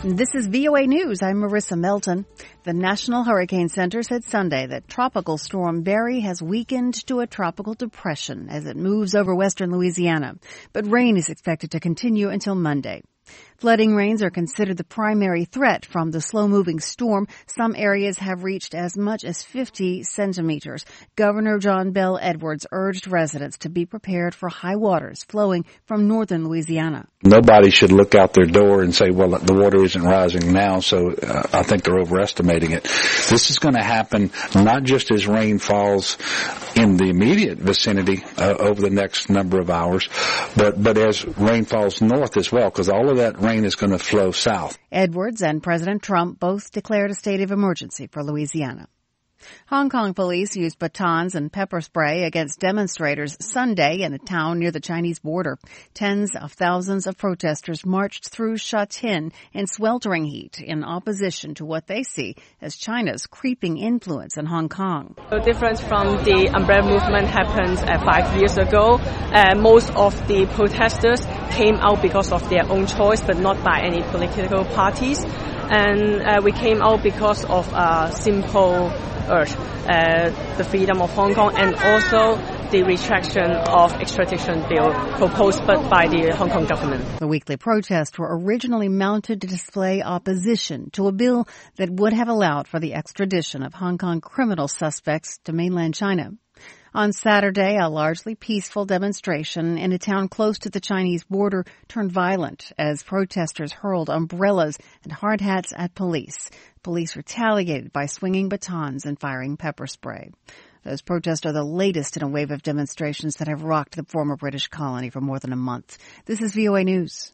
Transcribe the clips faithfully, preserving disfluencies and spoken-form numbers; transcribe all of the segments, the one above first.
This is V O A News. I'm Marissa Melton. The National Hurricane Center said Sunday that Tropical Storm Barry has weakened to a tropical depression as it moves over western Louisiana. But rain is expected to continue until Monday. Flooding rains are considered the primary threat from the slow-moving storm. Some areas have reached as much as fifty centimeters. Governor John Bell Edwards urged residents to be prepared for high waters flowing from northern Louisiana. Nobody should look out their door and say, well, the water isn't rising now, so uh, I think they're overestimating it. This is going to happen not just as rain falls in the immediate vicinity uh, over the next number of hours, but, but as rain falls north as well, because all of that rain is going to flow south. Edwards and President Trump both declared a state of emergency for Louisiana. Hong Kong police used batons and pepper spray against demonstrators Sunday in a town near the Chinese border. Tens of thousands of protesters marched through Sha Tin in sweltering heat in opposition to what they see as China's creeping influence in Hong Kong. The difference from the umbrella movement happened uh, five years ago. Uh, most of the protesters came out because of their own choice, but not by any political parties. And uh, we came out because of a simple urge, uh, the freedom of Hong Kong, and also the retraction of extradition bill proposed by the Hong Kong government. The weekly protests were originally mounted to display opposition to a bill that would have allowed for the extradition of Hong Kong criminal suspects to mainland China. On Saturday, a largely peaceful demonstration in a town close to the Chinese border turned violent as protesters hurled umbrellas and hard hats at police. Police retaliated by swinging batons and firing pepper spray. Those protests are the latest in a wave of demonstrations that have rocked the former British colony for more than a month. This is V O A News.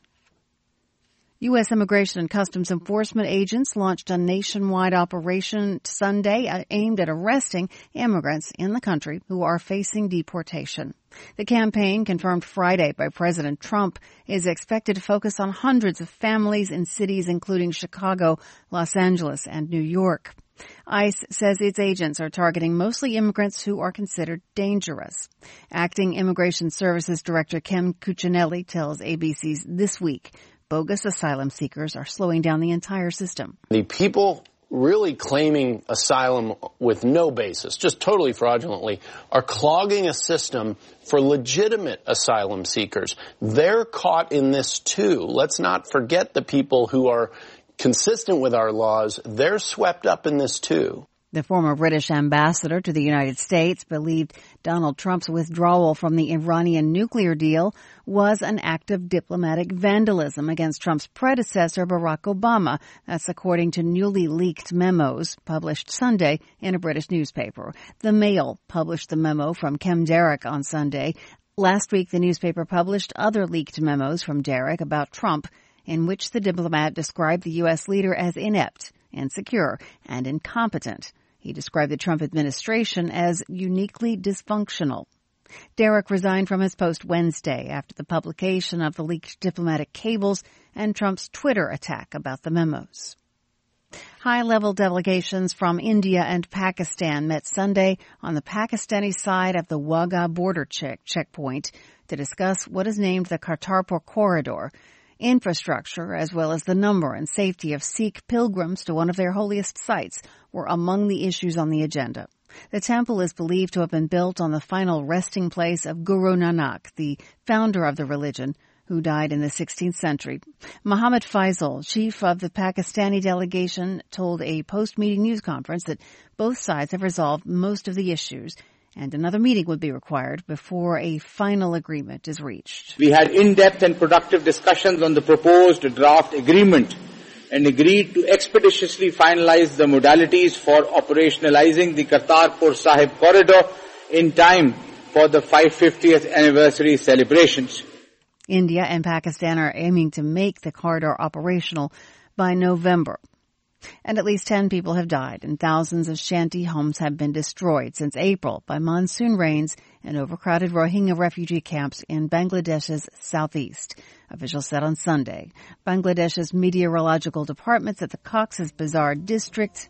U S Immigration and Customs Enforcement agents launched a nationwide operation Sunday aimed at arresting immigrants in the country who are facing deportation. The campaign, confirmed Friday by President Trump, is expected to focus on hundreds of families in cities including Chicago, Los Angeles, and New York. ICE says its agents are targeting mostly immigrants who are considered dangerous. Acting Immigration Services Director Ken Cuccinelli tells A B C's This Week bogus asylum seekers are slowing down the entire system. The people really claiming asylum with no basis, just totally fraudulently, are clogging a system for legitimate asylum seekers. They're caught in this too. Let's not forget the people who are consistent with our laws. They're swept up in this too. The former British ambassador to the United States believed Donald Trump's withdrawal from the Iranian nuclear deal was an act of diplomatic vandalism against Trump's predecessor, Barack Obama. That's according to newly leaked memos published Sunday in a British newspaper. The Mail published the memo from Kem Derrick on Sunday. Last week, the newspaper published other leaked memos from Derrick about Trump, in which the diplomat described the U S leader as inept, insecure, and incompetent. He described the Trump administration as uniquely dysfunctional. Derrick resigned from his post Wednesday after the publication of the leaked diplomatic cables and Trump's Twitter attack about the memos. High-level delegations from India and Pakistan met Sunday on the Pakistani side of the Wagah border check checkpoint to discuss what is named the Kartarpur Corridor. Infrastructure, as well as the number and safety of Sikh pilgrims to one of their holiest sites, were among the issues on the agenda. The temple is believed to have been built on the final resting place of Guru Nanak, the founder of the religion, who died in the sixteenth century. Mohammed Faisal, chief of the Pakistani delegation, told a post-meeting news conference that both sides have resolved most of the issues, and another meeting would be required before a final agreement is reached. We had in-depth and productive discussions on the proposed draft agreement and agreed to expeditiously finalize the modalities for operationalizing the Kartarpur Sahib corridor in time for the five hundred fiftieth anniversary celebrations. India and Pakistan are aiming to make the corridor operational by November. And at least ten people have died and thousands of shanty homes have been destroyed since April by monsoon rains in overcrowded Rohingya refugee camps in Bangladesh's southeast. Officials said on Sunday. Bangladesh's meteorological department said the Cox's Bazar district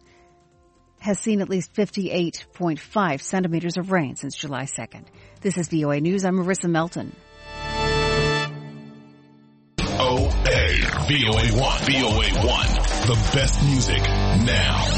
has seen at least fifty-eight point five centimeters of rain since July second. This is V O A News. I'm Marissa Melton. O A V O A one. V O A one. The best music now.